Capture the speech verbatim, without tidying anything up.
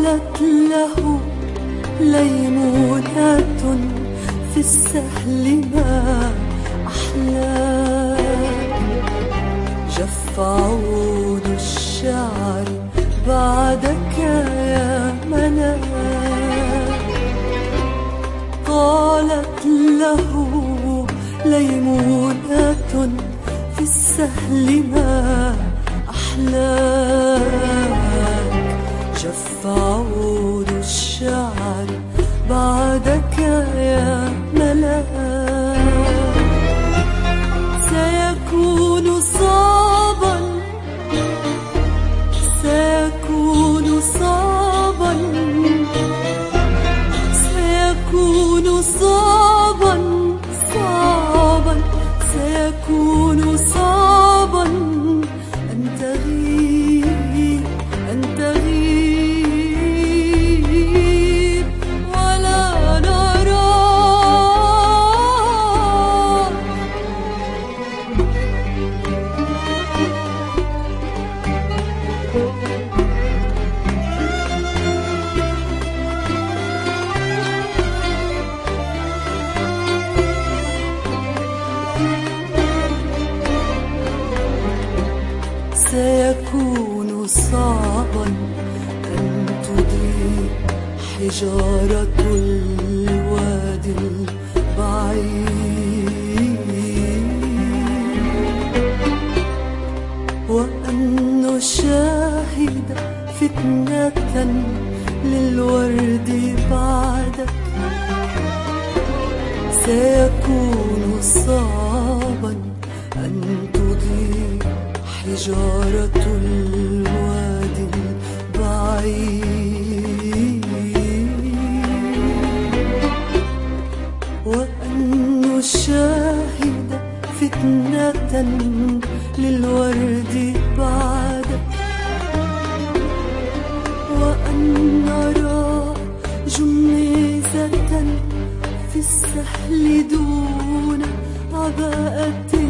قالت له ليمونة في السهل ما أحلاك، جف عود الشعر بعدك يا ملاك. قالت له ليمونة في السهل ما أحلاك، جف عود الشعر بعدك يا ملاك. سيكون صعبا سيكون صعبا سيكون صعبا صعبا سيكون صعبا أن تغيب أن تغيب ولا نراك. سيكون صعبا أن تضيء حجارة الوادي البعيد، وأن نشاهد فتنة للورد بعدك. سيكون صعبا أن تضيء حجارة الوادي البعيد، وأن نشاهد فتنة للورد بعدك، وأن نرى جميزة في السهل دون عباءة